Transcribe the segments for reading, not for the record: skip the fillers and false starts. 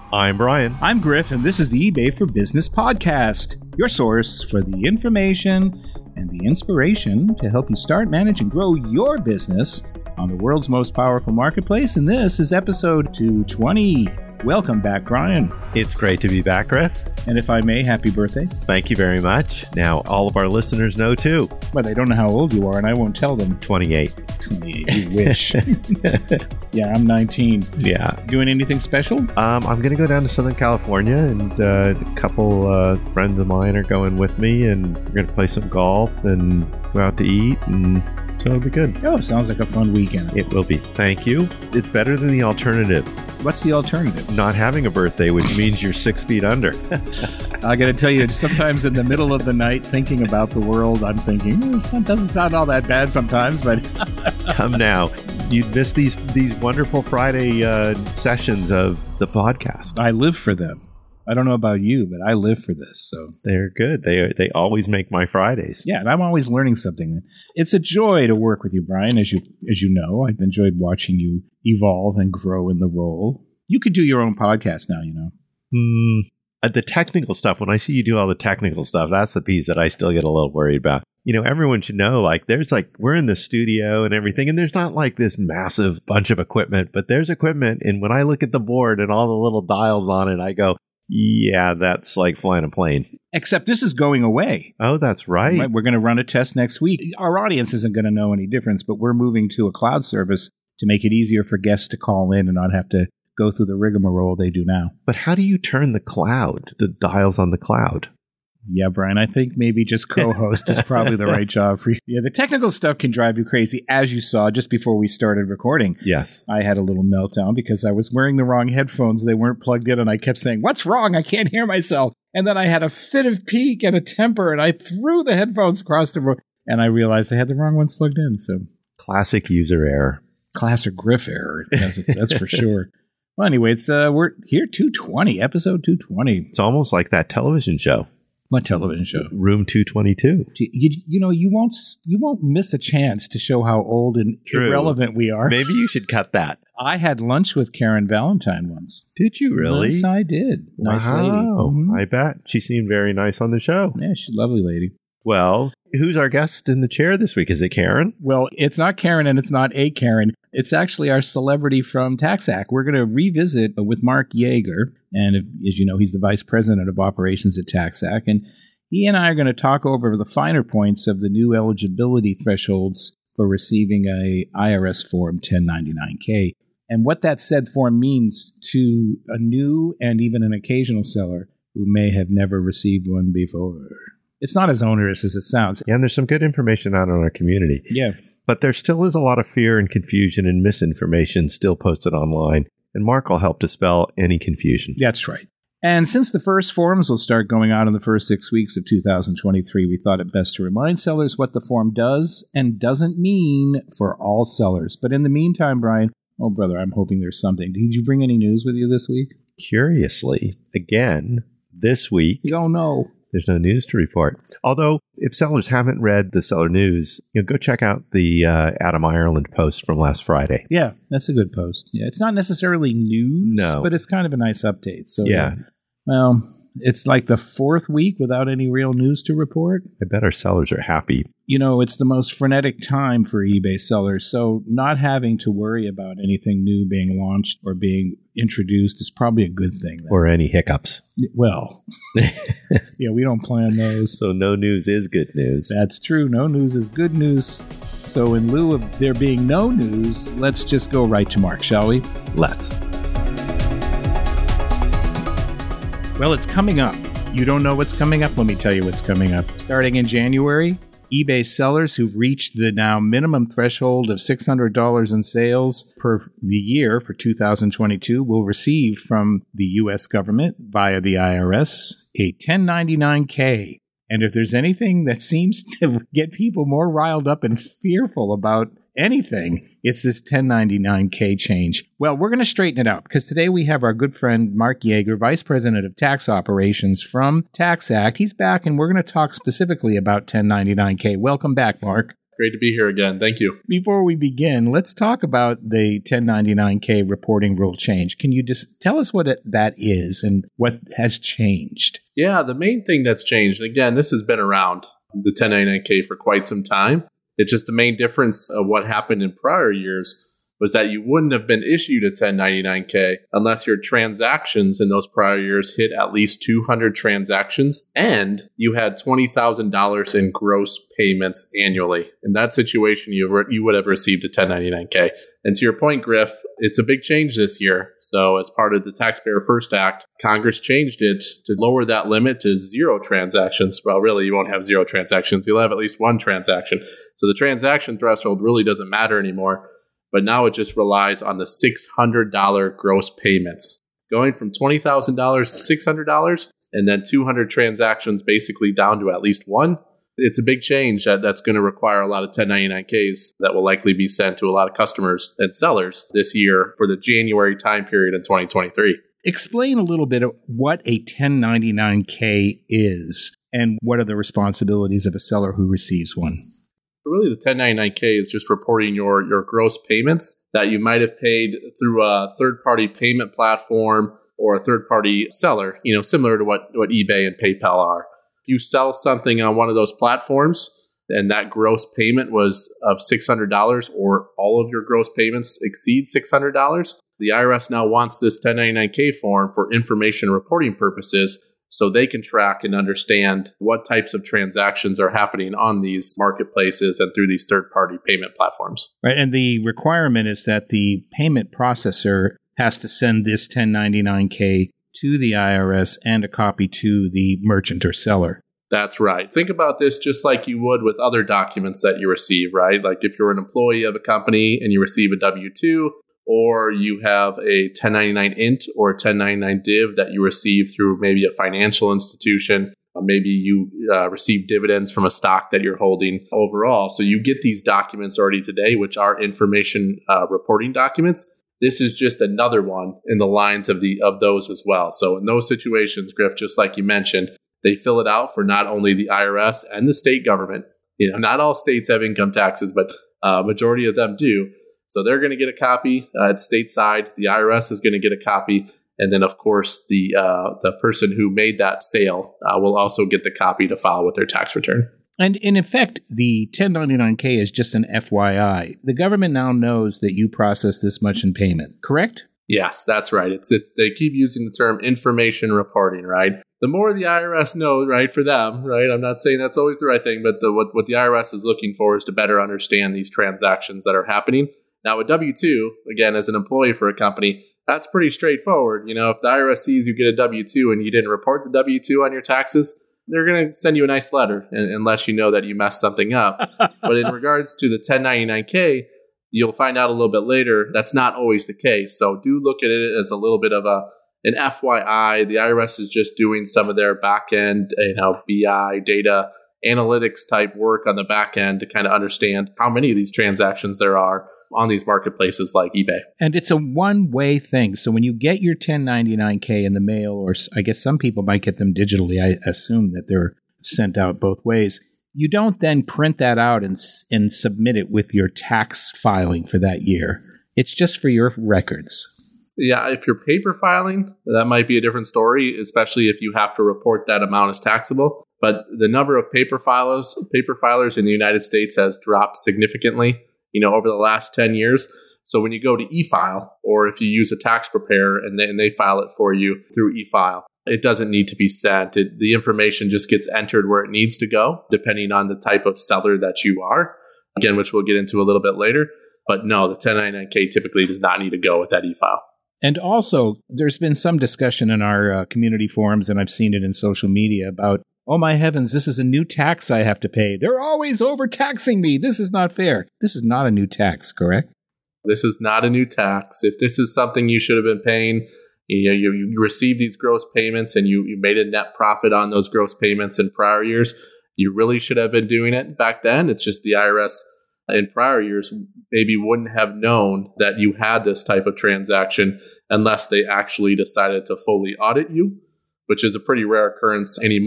I'm Brian. I'm Griff, and this is the eBay for Business podcast, your source for the information and the inspiration to help you start, manage, and grow your business on the world's most powerful marketplace. And this is episode 220. Welcome back, Brian. It's great to be back, Griff. And if I may, happy birthday. Thank you very much. Now, all of our listeners know, too. Well, they don't know how old you are, and I won't tell them. 28. 28, you wish. Yeah, I'm 19. Yeah. Doing anything special? I'm going to go down to Southern California, and a couple friends of mine are going with me, and we're going to play some golf and go out to eat, and so it'll be good. Oh, sounds like a fun weekend. It will be. Thank you. It's better than the alternative. What's the alternative? Not having a birthday, which means you're 6 feet under. I got to tell you, sometimes in the middle of the night, thinking about the world, I'm thinking, it doesn't sound all that bad sometimes, but... Come now. You'd miss these wonderful Friday sessions of the podcast. I live for them. I don't know about you, but I live for this. So they're good. They always make my Fridays. Yeah, and I'm always learning something. It's a joy to work with you, Brian, as you know. I've enjoyed watching you evolve and grow in the role. You could do your own podcast now, you know. The technical stuff, when I see you do all the technical stuff, that's the piece that I still get a little worried about. You know, everyone should know, we're in the studio and everything, and there's not like this massive bunch of equipment, but there's equipment, and when I look at the board and all the little dials on it, I go, yeah, that's like flying a plane. Except this is going away. Oh, that's right. We're going to run a test next week. Our audience isn't going to know any difference, but we're moving to a cloud service to make it easier for guests to call in and not have to go through the rigmarole they do now. But how do you turn the dials on the cloud? Yeah, Brian, I think maybe just co-host is probably the right job for you. Yeah, the technical stuff can drive you crazy, as you saw just before we started recording. Yes. I had a little meltdown because I was wearing the wrong headphones. They weren't plugged in, and I kept saying, "What's wrong? I can't hear myself." And then I had a fit of pique and a temper, and I threw the headphones across the room, and I realized I had the wrong ones plugged in. So classic user error. Classic Griff error. That's for sure. Well, anyway, it's we're here, 220, episode 220. It's almost like that television show. What television show? Room 222. You know, you won't miss a chance to show how old and irrelevant we are. Maybe you should cut that. I had lunch with Karen Valentine once. Did you really? Yes, I did. Nice lady. Mm-hmm. I bet. She seemed very nice on the show. Yeah, she's a lovely lady. Well, who's our guest in the chair this week? Is it Karen? Well, it's not Karen, and it's not a Karen. It's actually our celebrity from TaxAct. We're going to revisit with Mark Yeager. And as you know, he's the vice president of operations at TaxAct. And he and I are going to talk over the finer points of the new eligibility thresholds for receiving a IRS Form 1099-K. And what that said form means to a new and even an occasional seller who may have never received one before. It's not as onerous as it sounds. Yeah, and there's some good information out in our community. Yeah. But there still is a lot of fear and confusion and misinformation still posted online. And Mark will help dispel any confusion. That's right. And since the first forms will start going out in the first 6 weeks of 2023, we thought it best to remind sellers what the form does and doesn't mean for all sellers. But in the meantime, Brian, oh, brother, I'm hoping there's something. Did you bring any news with you this week? Curiously, again, this week. Oh, no. There's no news to report. Although, if sellers haven't read the seller news, go check out the Adam Ireland post from last Friday. Yeah, that's a good post. Yeah, it's not necessarily news, but it's kind of a nice update. So yeah. Well, it's like the fourth week without any real news to report. I bet our sellers are happy. You know, it's the most frenetic time for eBay sellers, so not having to worry about anything new being launched or being introduced is probably a good thing. Or any hiccups. Well, yeah, we don't plan those. So no news is good news. That's true. No news is good news. So in lieu of there being no news, let's just go right to Mark, shall we? Let's. Well, it's coming up. You don't know what's coming up? Let me tell you what's coming up. Starting in January, eBay sellers who've reached the now minimum threshold of $600 in sales per the year for 2022 will receive from the U.S. government via the IRS a 1099-K. And if there's anything that seems to get people more riled up and fearful about anything, it's this 1099-K change. Well, we're going to straighten it out because today we have our good friend Mark Yeager, Vice President of Tax Operations from TaxAct. He's back and we're going to talk specifically about 1099-K. Welcome back, Mark. Great to be here again. Thank you. Before we begin, let's talk about the 1099-K reporting rule change. Can you just tell us what that is and what has changed? Yeah, the main thing that's changed, and again, this has been around, the 1099-K, for quite some time. It's just the main difference of what happened in prior years was that you wouldn't have been issued a 1099-K unless your transactions in those prior years hit at least 200 transactions and you had $20,000 in gross payments annually. In that situation, you would have received a 1099-K. And to your point, Griff, it's a big change this year. So as part of the Taxpayer First Act, Congress changed it to lower that limit to 0 transactions. Well, really, you won't have 0 transactions. You'll have at least 1 transaction. So the transaction threshold really doesn't matter anymore. But now it just relies on the $600 gross payments, going from $20,000 to $600 and then 200 transactions basically down to at least 1. It's a big change that's going to require a lot of 1099-Ks that will likely be sent to a lot of customers and sellers this year for the January time period in 2023. Explain a little bit of what a 1099-K is and what are the responsibilities of a seller who receives one. Really, the 1099-K is just reporting your gross payments that you might have paid through a third-party payment platform or a third-party seller, similar to what eBay and PayPal are. If you sell something on one of those platforms and that gross payment was of $600 or all of your gross payments exceed $600, the IRS now wants this 1099-K form for information reporting purposes so they can track and understand what types of transactions are happening on these marketplaces and through these third-party payment platforms. Right, and the requirement is that the payment processor has to send this 1099-K to the IRS and a copy to the merchant or seller. That's right. Think about this just like you would with other documents that you receive, right? Like if you're an employee of a company and you receive a W-2, or you have a 1099 int or a 1099 div that you receive through maybe a financial institution. Maybe you receive dividends from a stock that you're holding overall. So you get these documents already today, which are information reporting documents. This is just another one in the lines of those as well. So in those situations, Griff, just like you mentioned, they fill it out for not only the IRS and the state government. Not all states have income taxes, but majority of them do. So they're going to get a copy at stateside. The IRS is going to get a copy. And then, of course, the person who made that sale will also get the copy to file with their tax return. And in effect, the 1099-K is just an FYI. The government now knows that you process this much in payment, correct? Yes, that's right. It's they keep using the term information reporting, right? The more the IRS knows, right, for them, right? I'm not saying that's always the right thing, but what the IRS is looking for is to better understand these transactions that are happening. Now, with W-2, again, as an employee for a company, that's pretty straightforward. If the IRS sees you get a W-2 and you didn't report the W-2 on your taxes, they're going to send you a nice letter unless you know that you messed something up. But in regards to the 1099-K, you'll find out a little bit later that's not always the case. So do look at it as a little bit of an FYI. The IRS is just doing some of their back-end, BI data analytics type work on the back end to kind of understand how many of these transactions there are on these marketplaces like eBay. And it's a one-way thing. So when you get your 1099-K in the mail, or I guess some people might get them digitally, I assume that they're sent out both ways, you don't then print that out and submit it with your tax filing for that year. It's just for your records. Yeah, if you're paper filing, that might be a different story, especially if you have to report that amount as taxable. But the number of paper filers in the United States has dropped significantly over the last 10 years. So when you go to e-file, or if you use a tax preparer and they file it for you through e-file, it doesn't need to be sent. The information just gets entered where it needs to go, depending on the type of seller that you are, again, which we'll get into a little bit later. But no, the 1099-K typically does not need to go with that e-file. And also, there's been some discussion in our community forums, and I've seen it in social media about, oh my heavens, this is a new tax I have to pay. They're always overtaxing me. This is not fair. This is not a new tax, correct? This is not a new tax. If this is something you should have been paying, you received these gross payments and you made a net profit on those gross payments in prior years, you really should have been doing it back then. It's just the IRS in prior years maybe wouldn't have known that you had this type of transaction unless they actually decided to fully audit you, which is a pretty rare occurrence anymore.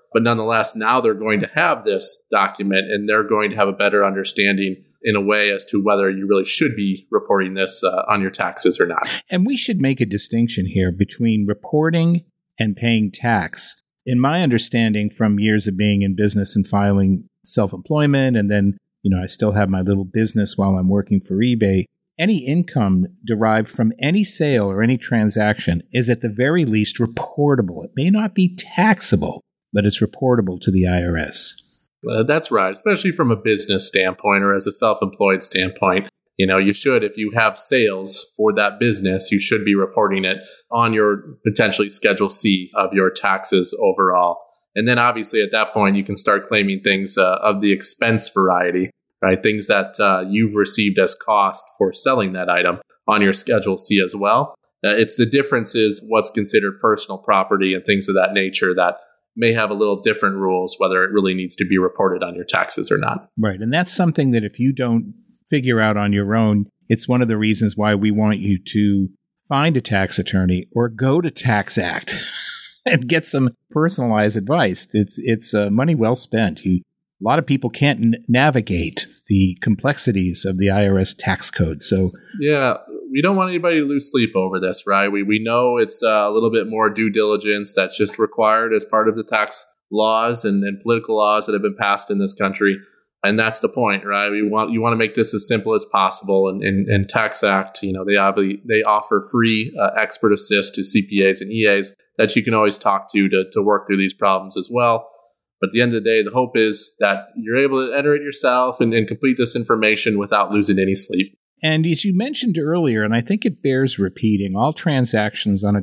But nonetheless, now they're going to have this document and they're going to have a better understanding in a way as to whether you really should be reporting this on your taxes or not. And we should make a distinction here between reporting and paying tax. In my understanding from years of being in business and filing self-employment, and then, I still have my little business while I'm working for eBay, any income derived from any sale or any transaction is at the very least reportable. It may not be taxable, but it's reportable to the IRS. That's right, especially from a business standpoint or as a self-employed standpoint. You should, if you have sales for that business, you should be reporting it on your potentially Schedule C of your taxes overall. And then obviously at that point, you can start claiming things of the expense variety, right? Things that you've received as cost for selling that item on your Schedule C as well. It's the differences, what's considered personal property and things of that nature that may have a little different rules, whether it really needs to be reported on your taxes or not. Right. And that's something that if you don't figure out on your own, it's one of the reasons why we want you to find a tax attorney or go to TaxAct and get some personalized advice. It's money well spent. A lot of people can't navigate the complexities of the IRS tax code. So yeah, we don't want anybody to lose sleep over this, right? We know it's a little bit more due diligence that's just required as part of the tax laws and political laws that have been passed in this country. And that's the point, right? You want to make this as simple as possible. And TaxAct, they offer free expert assist to CPAs and EAs that you can always talk to work through these problems as well. But at the end of the day, the hope is that you're able to enter it yourself and complete this information without losing any sleep. And as you mentioned earlier, and I think it bears repeating, all transactions on a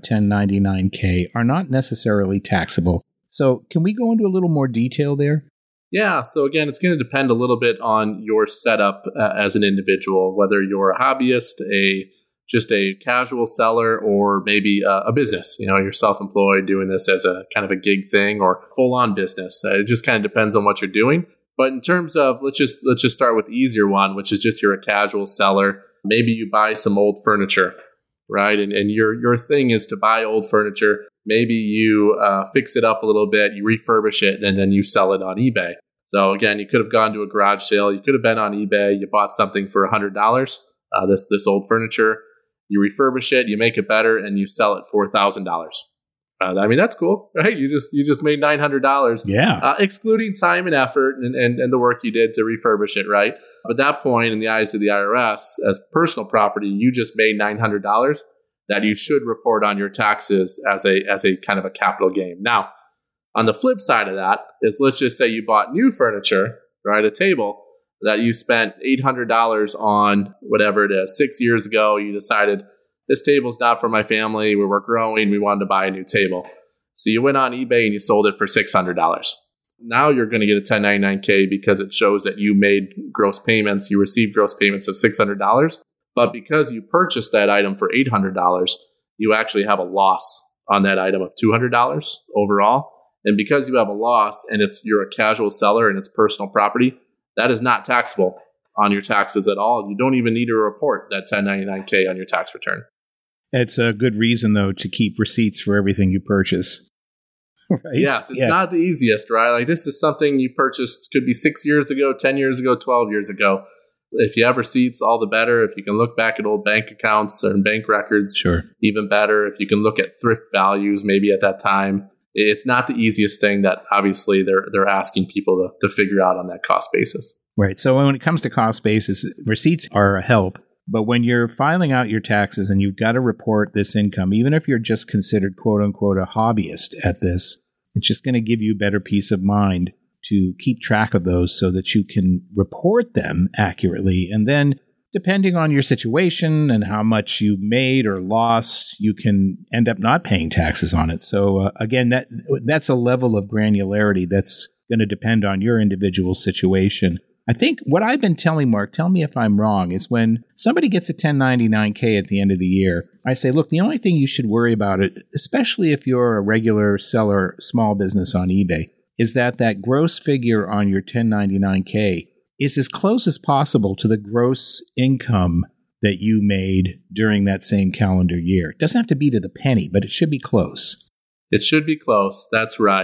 1099-K are not necessarily taxable. So can we go into a little more detail there? Yeah. So again, it's going to depend a little bit on your setup as an individual, whether you're a hobbyist, just a casual seller, or maybe a business. You're self-employed doing this as a kind of a gig thing or full-on business. It just kind of depends on what you're doing. But in terms of, let's just start with the easier one, which is just you're a casual seller. Maybe you buy some old furniture, right? And your thing is to buy old furniture. Maybe you fix it up a little bit, you refurbish it, and then you sell it on eBay. So again, you could have gone to a garage sale. You could have been on eBay. You bought something for $100, this old furniture. You refurbish it, you make it better, and you sell it for $1,000. That's cool, right? You just made $900. Yeah. Excluding time and effort and the work you did to refurbish it, right? But at that point, in the eyes of the IRS, as personal property, you just made $900 that you should report on your taxes as a kind of a capital gain. Now, on the flip side of that is, let's just say you bought new furniture, right? A table that you spent $800 on, whatever it is, 6 years ago. You decided, this table's not for my family. We were growing. We wanted to buy a new table. So you went on eBay and you sold it for $600. Now you're going to get a 1099-K because it shows that you made gross payments. You received gross payments of $600. But because you purchased that item for $800, you actually have a loss on that item of $200 overall. And because you have a loss and you're a casual seller and it's personal property, that is not taxable on your taxes at all. You don't even need to report that 1099-K on your tax return. It's a good reason, though, to keep receipts for everything you purchase. Right? Yes, it's not the easiest, right? Like, this is something you purchased, could be 6 years ago, 10 years ago, 12 years ago. If you have receipts, all the better. If you can look back at old bank accounts or bank records, sure, even better. If you can look at thrift values, maybe at that time. It's not the easiest thing that obviously they're asking people to figure out on that cost basis. Right. So when it comes to cost basis, receipts are a help. But when you're filing out your taxes and you've got to report this income, even if you're just considered, quote unquote, a hobbyist at this, it's just going to give you better peace of mind to keep track of those so that you can report them accurately. And then depending on your situation and how much you made or lost, you can end up not paying taxes on it. So again, that's a level of granularity that's going to depend on your individual situation. I think what I've been telling Mark, tell me if I'm wrong, is when somebody gets a 1099-K at the end of the year, I say, look, the only thing you should worry about it, especially if you're a regular seller, small business on eBay, is that gross figure on your 1099-K is as close as possible to the gross income that you made during that same calendar year. It doesn't have to be to the penny, but it should be close. It should be close. That's right.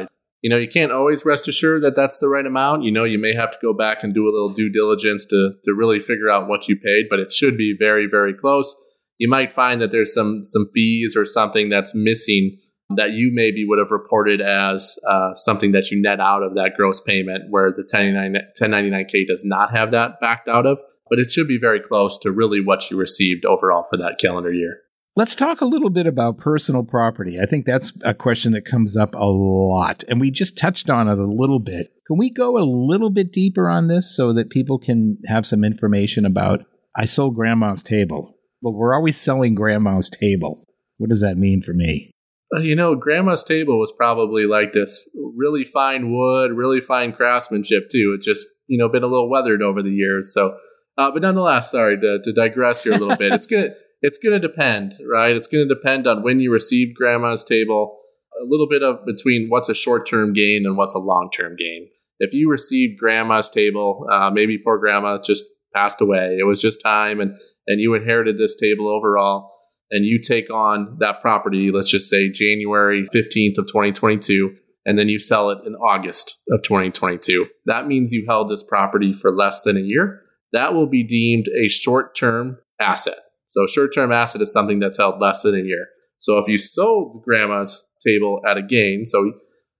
You can't always rest assured that that's the right amount. You may have to go back and do a little due diligence to really figure out what you paid, but it should be very, very close. You might find that there's some fees or something that's missing that you maybe would have reported as something that you net out of that gross payment, where the 1099K does not have that backed out of. But it should be very close to really what you received overall for that calendar year. Let's talk a little bit about personal property. I think that's a question that comes up a lot, and we just touched on it a little bit. Can we go a little bit deeper on this so that people can have some information about, I sold grandma's table. Well, we're always selling grandma's table. What does that mean for me? Grandma's table was probably like this really fine wood, really fine craftsmanship too. It just, been a little weathered over the years. So, but nonetheless, sorry to digress here a little bit. It's going to depend, right? It's going to depend on when you received grandma's table, a little bit of between what's a short-term gain and what's a long-term gain. If you received grandma's table, maybe poor grandma just passed away. It was just time and you inherited this table overall, and you take on that property, let's just say January 15th of 2022, and then you sell it in August of 2022. That means you held this property for less than a year. That will be deemed a short-term asset. So a short-term asset is something that's held less than a year. So if you sold grandma's table at a gain, so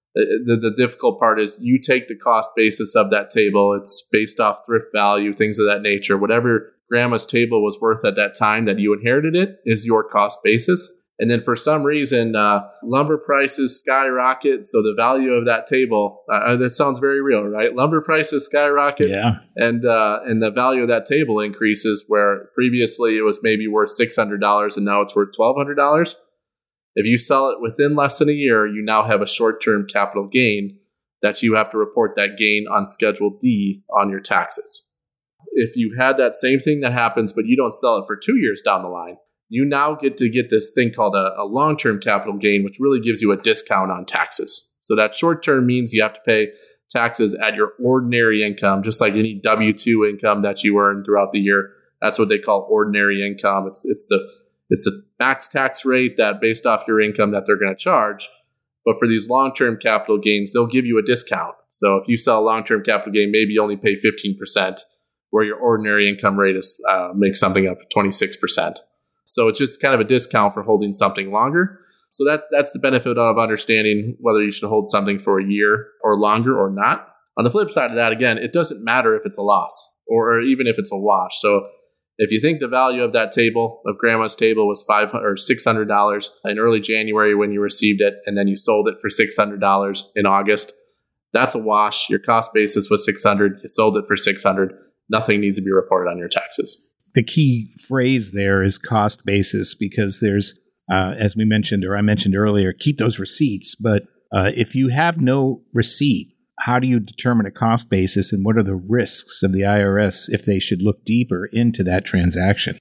the difficult part is you take the cost basis of that table. It's based off thrift value, things of that nature. Whatever grandma's table was worth at that time that you inherited it is your cost basis. And then for some reason, lumber prices skyrocket. So the value of that table, that sounds very real, right? Lumber prices skyrocket. Yeah. And the value of that table increases, where previously it was maybe worth $600 and now it's worth $1,200. If you sell it within less than a year, you now have a short-term capital gain that you have to report that gain on Schedule D on your taxes. If you had that same thing that happens, but you don't sell it for 2 years down the line, you now get this thing called a long-term capital gain, which really gives you a discount on taxes. So that short-term means you have to pay taxes at your ordinary income, just like any W-2 income that you earn throughout the year. That's what they call ordinary income. It's the max tax rate that based off your income that they're going to charge. But for these long-term capital gains, they'll give you a discount. So if you sell a long-term capital gain, maybe you only pay 15%, where your ordinary income rate is makes something up 26%. So it's just kind of a discount for holding something longer. So that's the benefit of understanding whether you should hold something for a year or longer or not. On the flip side of that, again, it doesn't matter if it's a loss or even if it's a wash. So if you think the value of that table, of grandma's table, was $500 or $600 in early January when you received it, and then you sold it for $600 in August, that's a wash. Your cost basis was $600. You sold it for $600. Nothing needs to be reported on your taxes. The key phrase there is cost basis, because there's, as we mentioned, or I mentioned earlier, keep those receipts. But if you have no receipt, how do you determine a cost basis, and what are the risks of the IRS if they should look deeper into that transaction?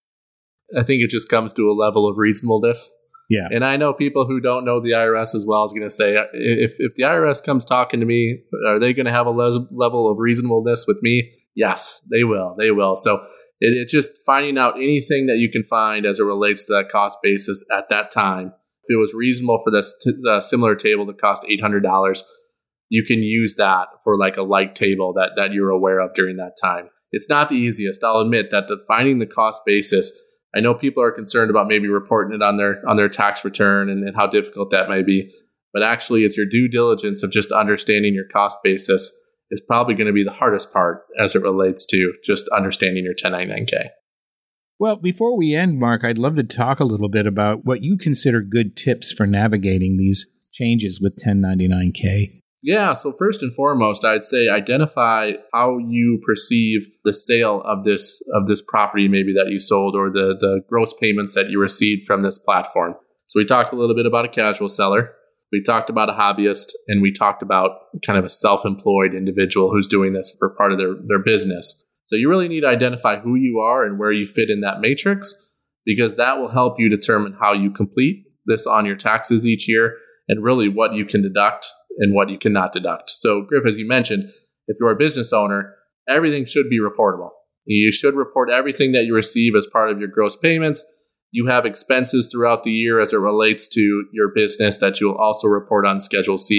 I think it just comes to a level of reasonableness. Yeah. And I know people who don't know the IRS as well is going to say, if the IRS comes talking to me, are they going to have a level of reasonableness with me? Yes, they will. They will. So it's just finding out anything that you can find as it relates to that cost basis at that time. If it was reasonable for this similar table to cost $800, you can use that for like a like table that you're aware of during that time. It's not the easiest. I'll admit that finding the cost basis, I know people are concerned about maybe reporting it on their tax return and how difficult that may be. But actually, it's your due diligence of just understanding your cost basis is probably going to be the hardest part as it relates to just understanding your 1099K. Well, before we end, Mark, I'd love to talk a little bit about what you consider good tips for navigating these changes with 1099K. Yeah, so first and foremost, I'd say identify how you perceive the sale of this property maybe that you sold, or the gross payments that you received from this platform. So we talked a little bit about a casual seller. We talked about a hobbyist, and we talked about kind of a self-employed individual who's doing this for part of their business. So you really need to identify who you are and where you fit in that matrix, because that will help you determine how you complete this on your taxes each year, and really what you can deduct and what you cannot deduct. So Griff, as you mentioned, if you're a business owner, everything should be reportable. You should report everything that you receive as part of your gross payments. You have expenses throughout the year as it relates to your business that you'll also report on Schedule C.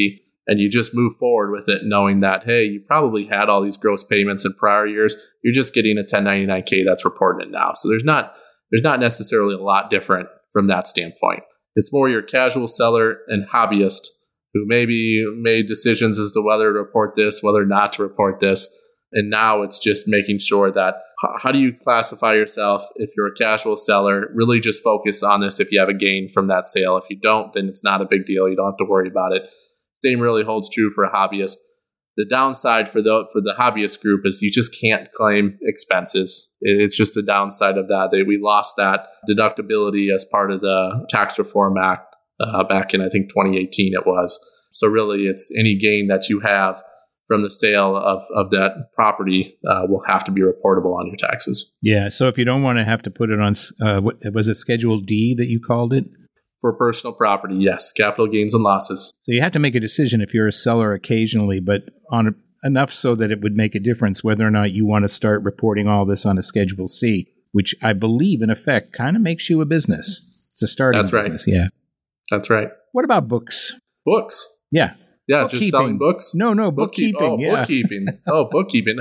and you just move forward with it knowing that, hey, you probably had all these gross payments in prior years. You're just getting a 1099K that's reported now. So there's not necessarily a lot different from that standpoint. It's more your casual seller and hobbyist who maybe made decisions as to whether to report this, whether not to report this. And now it's just making sure that how do you classify yourself? If you're a casual seller, really just focus on this if you have a gain from that sale. If you don't, then it's not a big deal. You don't have to worry about it. Same really holds true for a hobbyist. The downside for the hobbyist group is you just can't claim expenses. It's just the downside of that. We lost that deductibility as part of the Tax Reform Act back in, I think, 2018 it was. So really, it's any gain that you have from the sale of that property will have to be reportable on your taxes. Yeah. So if you don't want to have to put it on, what was it, Schedule D that you called it? For personal property, yes, capital gains and losses. So you have to make a decision if you're a seller occasionally, but on enough so that it would make a difference whether or not you want to start reporting all this on a Schedule C, which I believe in effect kind of makes you a business. It's a starting business. Yeah. That's right. What about books? Books? Yeah. Yeah, just selling books? No, bookkeeping. Bookkeeping. Oh, bookkeeping.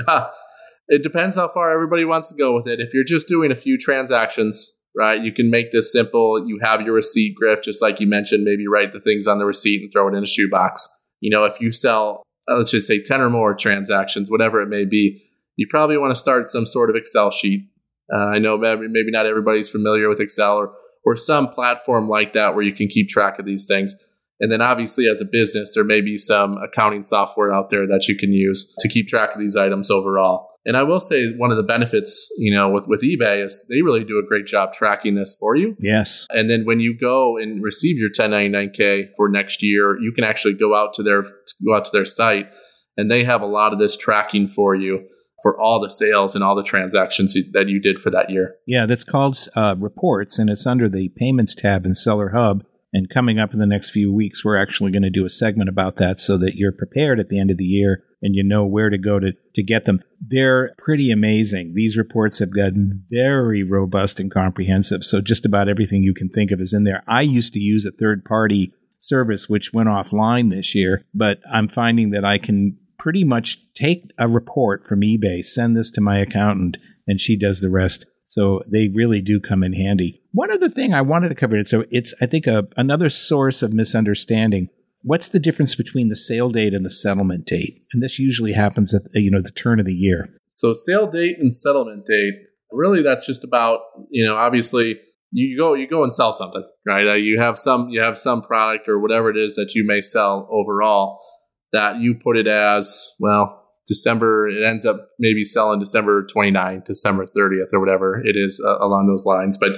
It depends how far everybody wants to go with it. If you're just doing a few transactions, right, you can make this simple. You have your receipt, Griff, just like you mentioned. Maybe write the things on the receipt and throw it in a shoebox. If you sell, let's just say 10 or more transactions, whatever it may be, you probably want to start some sort of Excel sheet. I know maybe not everybody's familiar with Excel or some platform like that where you can keep track of these things. And then obviously as a business, there may be some accounting software out there that you can use to keep track of these items overall. And I will say one of the benefits, with eBay is they really do a great job tracking this for you. Yes. And then when you go and receive your 1099K for next year, you can actually go out to their site, and they have a lot of this tracking for you for all the sales and all the transactions that you did for that year. Yeah, that's called Reports, and it's under the Payments tab in Seller Hub. And coming up in the next few weeks, we're actually going to do a segment about that so that you're prepared at the end of the year and you know where to go to get them. They're pretty amazing. These reports have gotten very robust and comprehensive. So just about everything you can think of is in there. I used to use a third-party service which went offline this year, but I'm finding that I can pretty much take a report from eBay, send this to my accountant, and she does the rest. So they really do come in handy. One other thing I wanted to cover, so it's, I think, another source of misunderstanding. What's the difference between the sale date and the settlement date? And this usually happens at the turn of the year. So sale date and settlement date, really that's just about, obviously you go and sell something, right? You have some product or whatever it is that you may sell overall that you put it as, well, December, it ends up maybe selling December 29th, December 30th, or whatever it is along those lines. But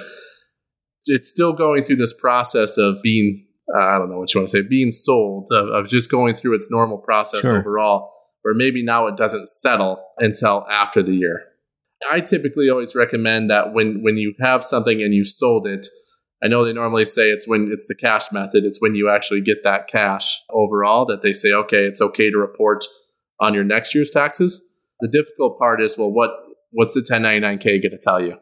it's still going through this process of being, I don't know what you want to say, being sold, of just going through its normal process overall, where maybe now it doesn't settle until after the year. I typically always recommend that when you have something and you sold it, I know they normally say it's the cash method, it's when you actually get that cash overall that they say, okay, it's okay to report on your next year's taxes. The difficult part is, well, what's the 1099K going to tell you?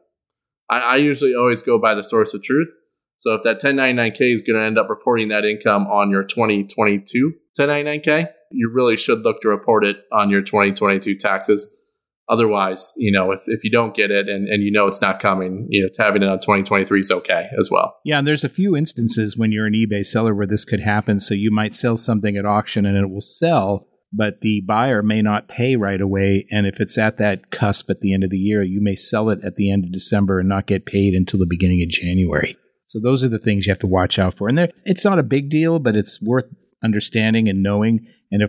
I usually always go by the source of truth. So if that 1099K is going to end up reporting that income on your 2022 1099K, you really should look to report it on your 2022 taxes. Otherwise, if you don't get it and it's not coming, having it on 2023 is okay as well. Yeah, and there's a few instances when you're an eBay seller where this could happen. So you might sell something at auction and it will sell, but the buyer may not pay right away. And if it's at that cusp at the end of the year, you may sell it at the end of December and not get paid until the beginning of January. So those are the things you have to watch out for. And it's not a big deal, but it's worth understanding and knowing. And if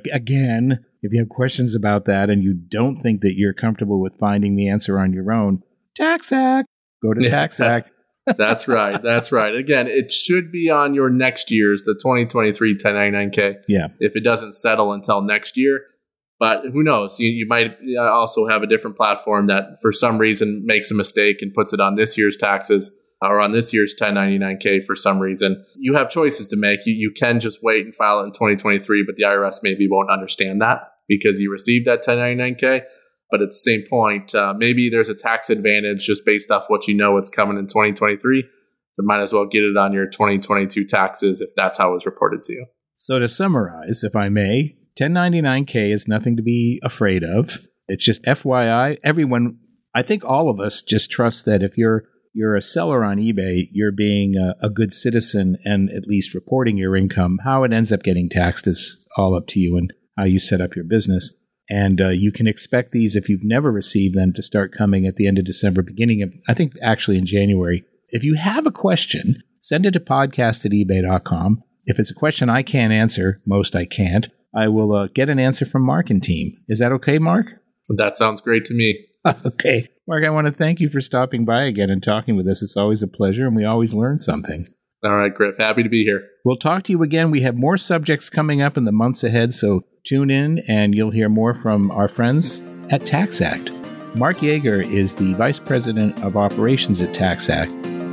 you have questions about that and you don't think that you're comfortable with finding the answer on your own, TaxAct, go to TaxAct. That's right. That's right. Again, it should be on your next year's, the 2023 1099K. Yeah. If it doesn't settle until next year. But who knows? You might also have a different platform that for some reason makes a mistake and puts it on this year's taxes or on this year's 1099K for some reason. You have choices to make. You can just wait and file it in 2023, but the IRS maybe won't understand that because you received that 1099K. But at the same point, maybe there's a tax advantage just based off what it's coming in 2023. So might as well get it on your 2022 taxes if that's how it was reported to you. So to summarize, if I may, 1099K is nothing to be afraid of. It's just FYI. Everyone, I think all of us just trust that if you're a seller on eBay, you're being a good citizen and at least reporting your income. How it ends up getting taxed is all up to you and how you set up your business. And you can expect these, if you've never received them, to start coming at the end of December, beginning of, I think, actually in January. If you have a question, send it to podcast@ebay.com. If it's a question I can't answer, most I can't, I will get an answer from Mark and team. Is that okay, Mark? That sounds great to me. Okay. Mark, I want to thank you for stopping by again and talking with us. It's always a pleasure, and we always learn something. All right, Griff. Happy to be here. We'll talk to you again. We have more subjects coming up in the months ahead, so tune in, and you'll hear more from our friends at TaxAct. Mark Yeager is the Vice President of Operations at TaxAct.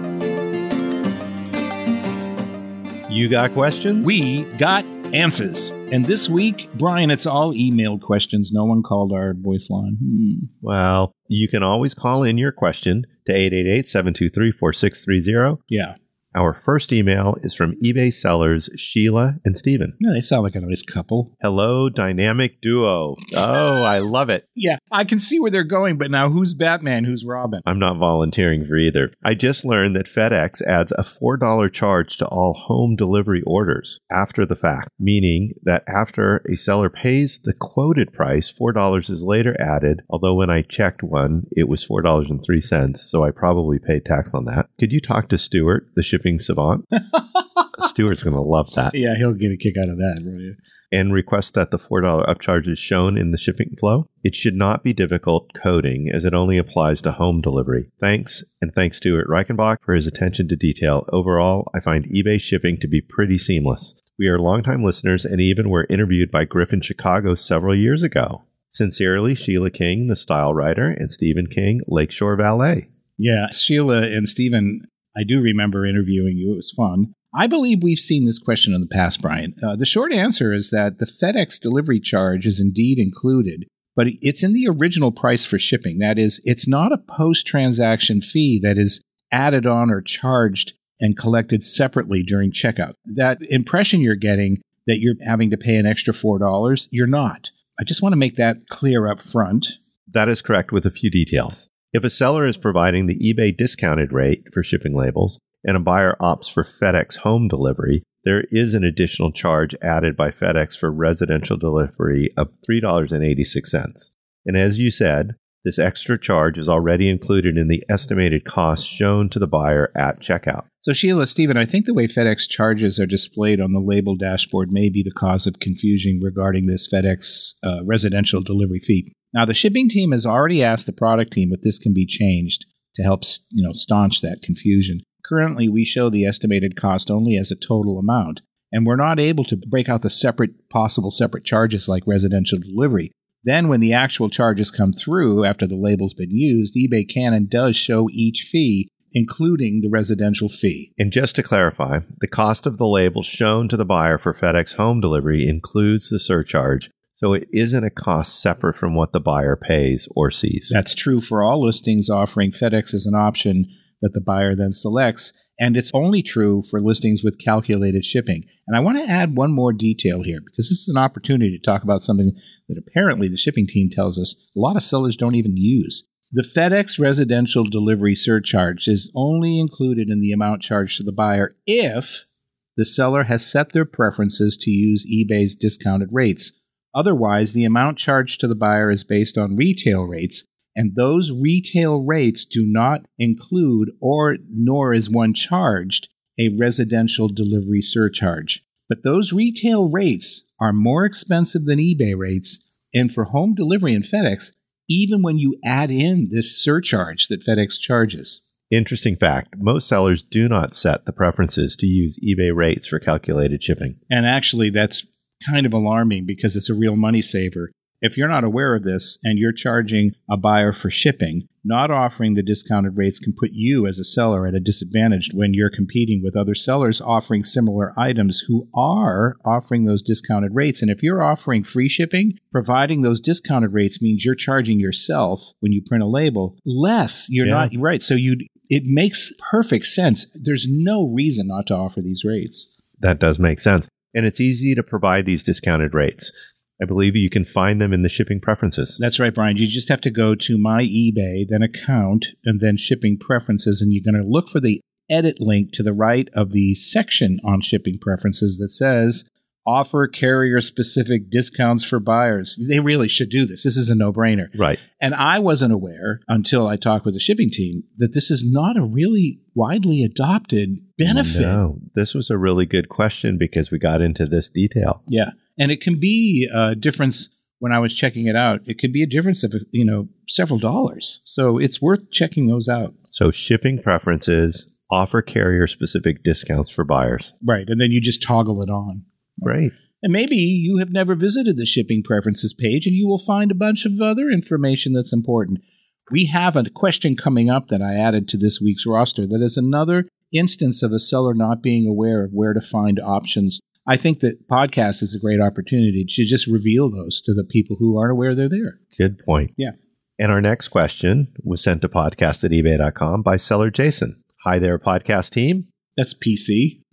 You got questions? We got answers. And this week, Brian, it's all emailed questions. No one called our voice line. Well, you can always call in your question to 888-723-4630. Yeah. Our first email is from eBay sellers Sheila and Stephen. Yeah, they sound like a nice couple. Hello, dynamic duo. Oh, I love it. Yeah, I can see where they're going, but now who's Batman? Who's Robin? I'm not volunteering for either. I just learned that FedEx adds a $4 charge to all home delivery orders after the fact, meaning that after a seller pays the quoted price, $4 is later added, although when I checked one, it was $4.03, so I probably paid tax on that. Could you talk to Stuart, the shipping savant? Stuart's going to love that. Yeah, he'll get a kick out of that. Right? And request that the $4 upcharge is shown in the shipping flow. It should not be difficult coding as it only applies to home delivery. Thanks, and thanks Stuart Reichenbach for his attention to detail. Overall, I find eBay shipping to be pretty seamless. We are longtime listeners and even were interviewed by Griff in Chicago several years ago. Sincerely, Sheila King, the style writer, and Stephen King, Lakeshore Valet. Yeah, Sheila and Stephen, I do remember interviewing you. It was fun. I believe we've seen this question in the past, Brian. The short answer is that the FedEx delivery charge is indeed included, but it's in the original price for shipping. That is, it's not a post-transaction fee that is added on or charged and collected separately during checkout. That impression you're getting that you're having to pay an extra $4, you're not. I just want to make that clear up front. That is correct with a few details. If a seller is providing the eBay discounted rate for shipping labels and a buyer opts for FedEx home delivery, there is an additional charge added by FedEx for residential delivery of $3.86. And as you said, this extra charge is already included in the estimated cost shown to the buyer at checkout. So Sheila, Stephen, I think the way FedEx charges are displayed on the label dashboard may be the cause of confusion regarding this FedEx residential delivery fee. Now, the shipping team has already asked the product team if this can be changed to help staunch that confusion. Currently, we show the estimated cost only as a total amount, and we're not able to break out the possible separate charges like residential delivery. Then, when the actual charges come through after the label's been used, eBay can and does show each fee, including the residential fee. And just to clarify, the cost of the label shown to the buyer for FedEx home delivery includes the surcharge, so it isn't a cost separate from what the buyer pays or sees. That's true for all listings offering FedEx as an option that the buyer then selects, and it's only true for listings with calculated shipping. And I want to add one more detail here, because this is an opportunity to talk about something that apparently the shipping team tells us a lot of sellers don't even use. The FedEx residential delivery surcharge is only included in the amount charged to the buyer if the seller has set their preferences to use eBay's discounted rates. Otherwise, the amount charged to the buyer is based on retail rates, and those retail rates do not include, nor is one charged, a residential delivery surcharge. But those retail rates are more expensive than eBay rates, and for home delivery and FedEx, even when you add in this surcharge that FedEx charges. Interesting fact, most sellers do not set the preferences to use eBay rates for calculated shipping. And actually, that's kind of alarming because it's a real money saver. If you're not aware of this and you're charging a buyer for shipping, not offering the discounted rates can put you as a seller at a disadvantage when you're competing with other sellers offering similar items who are offering those discounted rates. And if you're offering free shipping, providing those discounted rates means you're charging yourself, when you print a label, less. You're not right. So it makes perfect sense. There's no reason not to offer these rates. That does make sense. And it's easy to provide these discounted rates. I believe you can find them in the shipping preferences. That's right, Brian. You just have to go to My eBay, then Account, and then Shipping Preferences, and you're going to look for the edit link to the right of the section on Shipping Preferences that says Offer carrier-specific discounts for buyers. They really should do this. This is a no-brainer. Right. And I wasn't aware until I talked with the shipping team that this is not a really widely adopted benefit. No, this was a really good question because we got into this detail. Yeah. And it can be a difference when I was checking it out. It could be a difference of, several dollars. So it's worth checking those out. So shipping preferences, offer carrier-specific discounts for buyers. Right. And then you just toggle it on. Great. And maybe you have never visited the shipping preferences page and you will find a bunch of other information that's important. We have a question coming up that I added to this week's roster that is another instance of a seller not being aware of where to find options. I think that podcast is a great opportunity to just reveal those to the people who aren't aware they're there. Good point. Yeah. And our next question was sent to podcast@ebay.com by seller Jason. Hi there, podcast team. That's PC.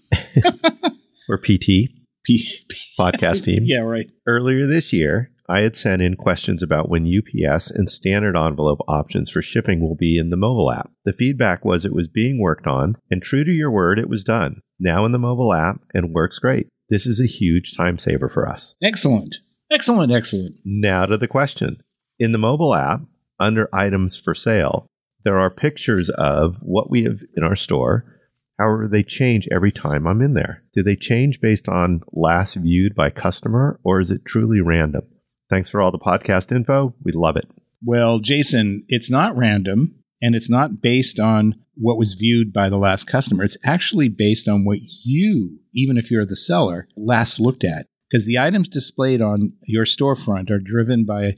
Or PT. Podcast team. Yeah, right. Earlier this year, I had sent in questions about when UPS and standard envelope options for shipping will be in the mobile app. The feedback was it was being worked on, and true to your word, it was done. Now in the mobile app and works great. This is a huge time saver for us. Excellent. Excellent, excellent. Now to the question. In the mobile app, under items for sale, there are pictures of what we have in our store. However, they change every time I'm in there. Do they change based on last viewed by customer, or is it truly random? Thanks for all the podcast info. We love it. Well, Jason, it's not random, and it's not based on what was viewed by the last customer. It's actually based on what you, even if you're the seller, last looked at. Because the items displayed on your storefront are driven by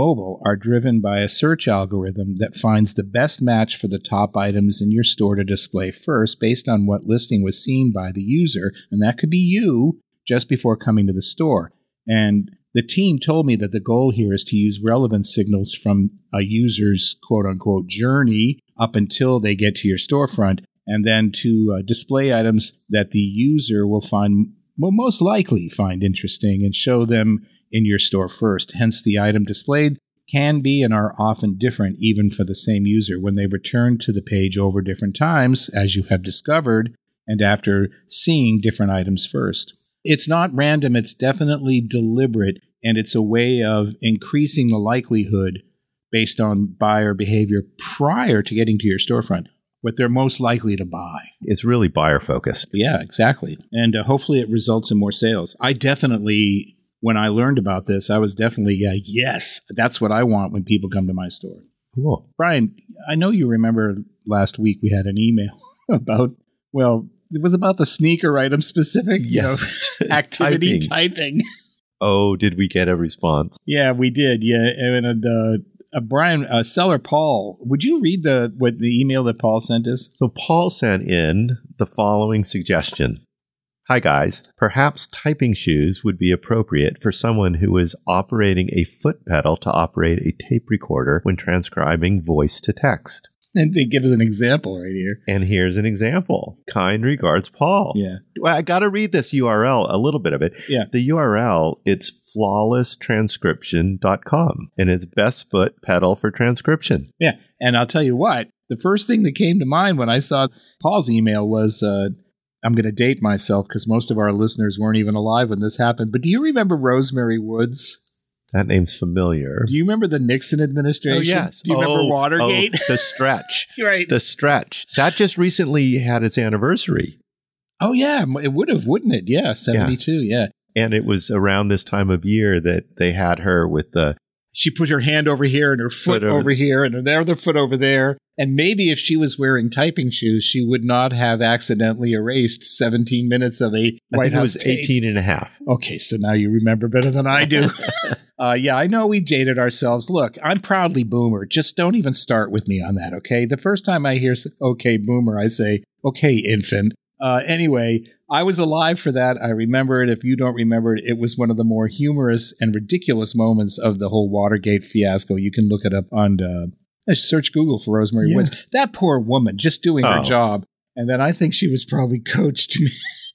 a search algorithm that finds the best match for the top items in your store to display first based on what listing was seen by the user, and that could be you just before coming to the store. And the team told me that the goal here is to use relevance signals from a user's quote-unquote journey up until they get to your storefront, and then to display items that the user will most likely find interesting and show them in your store first. Hence, the item displayed can be and are often different even for the same user when they return to the page over different times, as you have discovered, and after seeing different items first. It's not random, it's definitely deliberate, and it's a way of increasing the likelihood based on buyer behavior prior to getting to your storefront, what they're most likely to buy. It's really buyer focused. Yeah, exactly. And hopefully it results in more sales. I definitely, when I learned about this, I was definitely, yes, that's what I want when people come to my store. Cool. Brian, I know you remember last week we had an email about, it was about the sneaker item specific, yes. Activity typing. Oh, did we get a response? Yeah, we did. Yeah. And Brian, seller Paul, would you read the email that Paul sent us? So Paul sent in the following suggestion. Hi guys, perhaps typing shoes would be appropriate for someone who is operating a foot pedal to operate a tape recorder when transcribing voice to text. And they give us an example right here. And here's an example. Kind regards, Paul. Yeah. Well, I got to read this URL, a little bit of it. Yeah. The URL, it's flawlesstranscription.com, and it's best foot pedal for transcription. Yeah. And I'll tell you what, the first thing that came to mind when I saw Paul's email was, I'm going to date myself because most of our listeners weren't even alive when this happened. But do you remember Rosemary Woods? That name's familiar. Do you remember the Nixon administration? Oh, yes. Do you remember Watergate? Oh, the stretch. Right. The stretch. That just recently had its anniversary. Oh, yeah. It would have, wouldn't it? Yeah, 72, yeah. And it was around this time of year that they had her with the... She put her hand over here and her foot over here and her other foot over there. And maybe if she was wearing typing shoes, she would not have accidentally erased 17 minutes of a White House tape. It was 18 and a half. Okay, so now you remember better than I do. Yeah, I know we jaded ourselves. Look, I'm proudly boomer. Just don't even start with me on that, okay? The first time I hear, okay, boomer, I say, okay, infant. Anyway, I was alive for that. I remember it. If you don't remember it, it was one of the more humorous and ridiculous moments of the whole Watergate fiasco. You can look it up on search Google for Rosemary Woods. That poor woman just doing her job. And then I think she was probably coached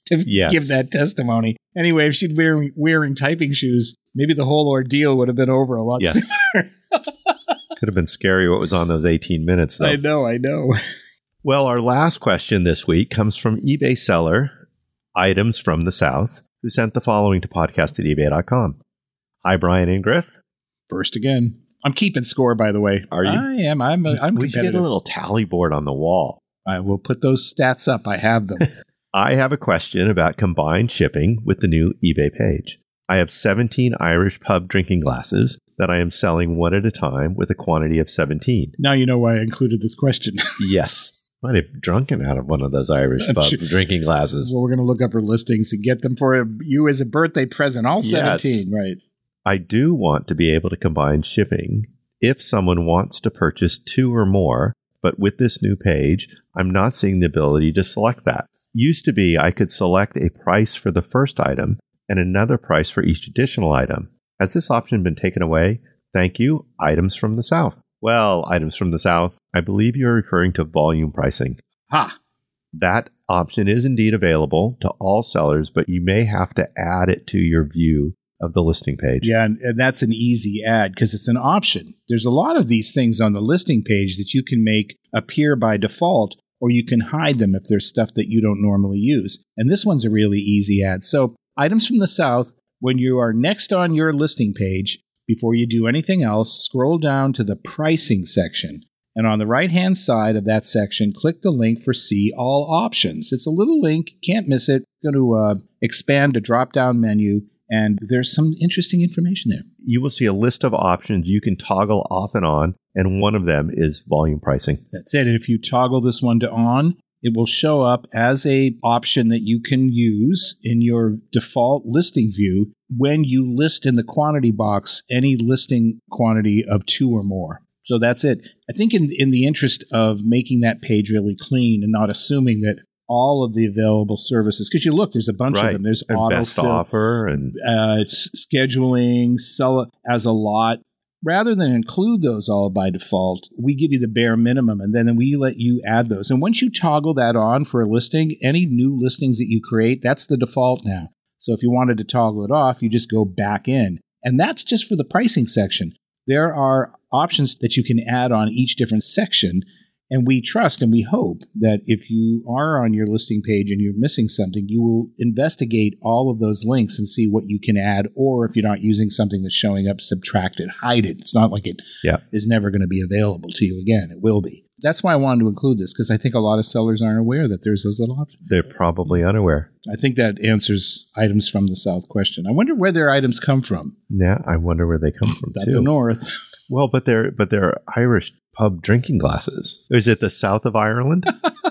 to Yes. give that testimony. Anyway, if she'd wearing typing shoes, maybe the whole ordeal would have been over a lot Yes. sooner. Could have been scary what was on those 18 minutes, though. I know. Well, our last question this week comes from eBay seller Items from the South, who sent the following to podcast@ebay.com. Hi, Brian and Griff. First again. I'm keeping score, by the way. Are you? I am. I'm We should competitive. get a little tally board on the wall. I will put those stats up. I have them. I have a question about combined shipping with the new eBay page. I have 17 Irish pub drinking glasses that I am selling one at a time with a quantity of 17. Now you know why I included this question. Yes. Might have drunken out of one of those Irish I'm pub sure. drinking glasses. Well, we're going to look up her listings and get them for you as a birthday present. All 17, right? I do want to be able to combine shipping if someone wants to purchase 2 or more, but with this new page, I'm not seeing the ability to select that. Used to be I could select a price for the first item and another price for each additional item. Has this option been taken away? Thank you, Items from the South. Well, Items from the South, I believe you're referring to volume pricing. Ha! That option is indeed available to all sellers, but you may have to add it to your view of the listing page. Yeah, and that's an easy add because it's an option. There's a lot of these things on the listing page that you can make appear by default, or you can hide them if there's stuff that you don't normally use. And this one's a really easy add. So, Items from the South, when you are next on your listing page, before you do anything else, scroll down to the pricing section. And on the right-hand side of that section, click the link for See All Options. It's a little link, can't miss it. It's going to expand a drop-down menu, and there's some interesting information there. You will see a list of options you can toggle off and on, and one of them is volume pricing. That's it. And if you toggle this one to on, it will show up as a option that you can use in your default listing view when you list in the quantity box any listing quantity of 2 or more. So that's it. I think in the interest of making that page really clean and not assuming that all of the available services, because you look, there's a bunch of them. There's and best autofill, offer and scheduling, sell it as a lot. Rather than include those all by default, we give you the bare minimum, and then we let you add those. And once you toggle that on for a listing, any new listings that you create, that's the default now. So if you wanted to toggle it off, you just go back in. And that's just for the pricing section. There are options that you can add on each different section. And we trust and we hope that if you are on your listing page and you're missing something, you will investigate all of those links and see what you can add. Or if you're not using something that's showing up, subtract it, hide it. It's not like it is never going to be available to you again. It will be. That's why I wanted to include this, because I think a lot of sellers aren't aware that there's those little options. they're probably unaware. I think that answers Items from the South question. I wonder where their items come from. Yeah, I wonder where they come from Up too. the north. Well, but they're Irish pub drinking glasses. Is it the south of Ireland?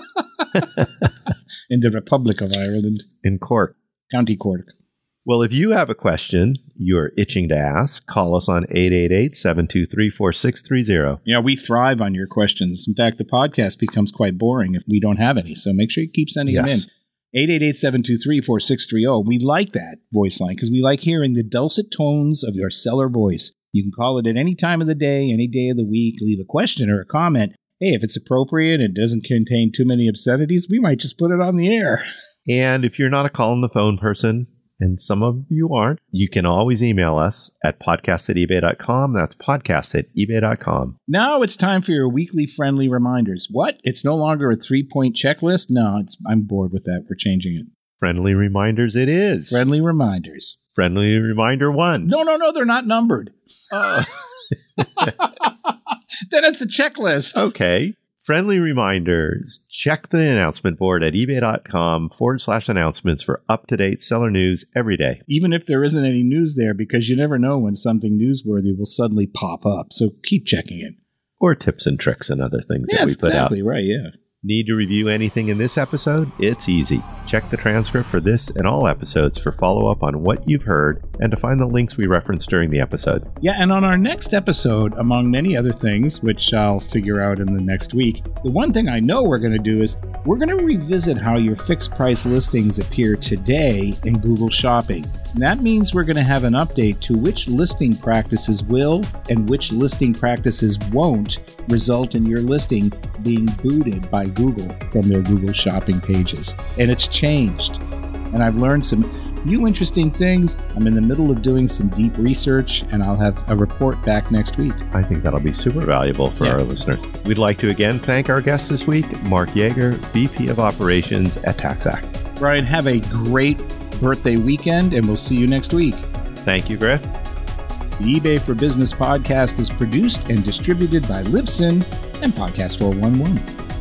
In the Republic of Ireland, In Cork. County Cork. Well, if you have a question you're itching to ask, call us on 888-723-4630. Yeah, we thrive on your questions. In fact, the podcast becomes quite boring if we don't have any. So make sure you keep sending them in. 888-723-4630. We like that voice line because we like hearing the dulcet tones of your seller voice. You can call it at any time of the day, any day of the week, leave a question or a comment. Hey, if it's appropriate and doesn't contain too many obscenities, we might just put it on the air. And if you're not a call on the phone person, and some of you aren't, you can always email us at podcast@ebay.com. That's podcast@ebay.com. Now it's time for your weekly friendly reminders. What? It's no longer a 3-point checklist? No, I'm bored with that. We're changing it. Friendly reminders it is. Friendly reminders. Friendly reminder 1. No, they're not numbered. Then it's a checklist. Okay. Friendly reminders. Check the announcement board at ebay.com/announcements for up-to-date seller news every day. Even if there isn't any news there, because you never know when something newsworthy will suddenly pop up. So keep checking it. Or tips and tricks and other things that we that's put exactly out. right, yeah. Need to review anything in this episode? It's easy. Check the transcript for this and all episodes for follow-up on what you've heard and to find the links we referenced during the episode. Yeah, and on our next episode, among many other things, which I'll figure out in the next week, the one thing I know we're going to do is we're going to revisit how your fixed price listings appear today in Google Shopping. And that means we're going to have an update to which listing practices will and which listing practices won't result in your listing being booted by Google from their Google Shopping pages. And it's changed. and I've learned some new interesting things. I'm in the middle of doing some deep research, and I'll have a report back next week. I think that'll be super valuable for our listeners. We'd like to again thank our guest this week, Mark Yeager, VP of Operations at TaxAct. Brian, have a great birthday weekend, and we'll see you next week. Thank you, Griff. The eBay for Business podcast is produced and distributed by Libsyn and Podcast 411.